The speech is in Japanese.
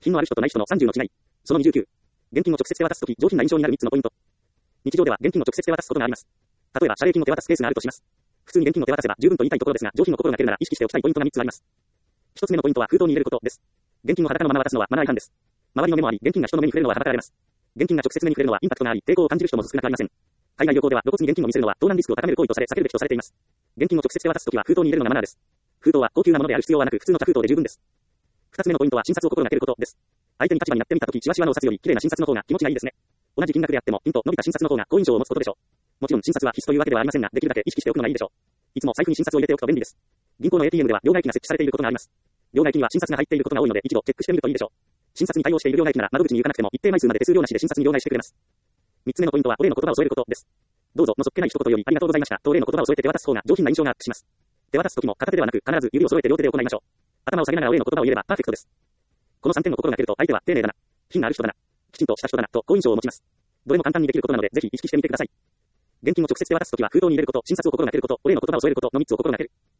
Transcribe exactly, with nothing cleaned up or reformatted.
品のある人とない人のさんじゅうの違い。そのにじゅうきゅう。現金を直接手渡すとき、上品な印象になるみっつのポイント。日常では現金を直接手渡すことがあります。例えば、謝礼金を手渡すケースがあるとします。普通に現金を手渡せば十分と言いたいところですが、上品の心がけるなら意識しておきたいポイントがみっつあります。一つ目のポイントは封筒に入れることです。現金を裸のまま渡すのはマナー違反です。周りの目もあり、現金が人の目に触れるのははばかられます。現金が直接目に触れるのはインパクトがあり、抵抗を感じる人も少なくありません。海外旅行では露骨に現金を見せるのは盗難リスクを高める行為とされ避けるべきとされています。現金を直接手渡すときは封筒に入れるのがマナーです。封筒は高級なものである必要はなく、普通の茶封筒で十分です。二つ目のポイントは診察を心がけることです。相手に立場になってみたとき、シワシワのお札より綺麗な診察の方が気持ちがいいですね。同じ金額であっても、ピンと伸びた診察の方が好印象を持つことでしょう。もちろん診察は必須というわけではありませんが、できるだけ意識しておくのがいいでしょう。いつも財布に診察を入れておくと便利です。銀行の エーティーエム では両替機が設置されていることがあります。両替機には診察が入っていることが多いので、一度チェックしてみるといいでしょう。診察に対応している両替機なら窓口に行かなくても一定枚数まで手数料なしで診察に両替してくれます。三つ目のポイントはお礼の言葉を添えることです。どうぞのそっけない一言よりありがとうございましたとお礼の言葉を添えて手渡す方が上品な印象がアップします。手渡すときも片手ではなく必ず指を揃えて両手で行いましょう。頭を下げながらお礼の言葉を言えればパーフェクトです。このさんてんを心がけると相手は丁寧だな、品のある人だな、きちんとした人だなと好印象を持ちます。どれも簡単にできることなのでぜひ意識してみてください。現金を直接手渡すときは封筒に入れること、診察を心がけること、お礼の言葉を添えることのみっつを心がける。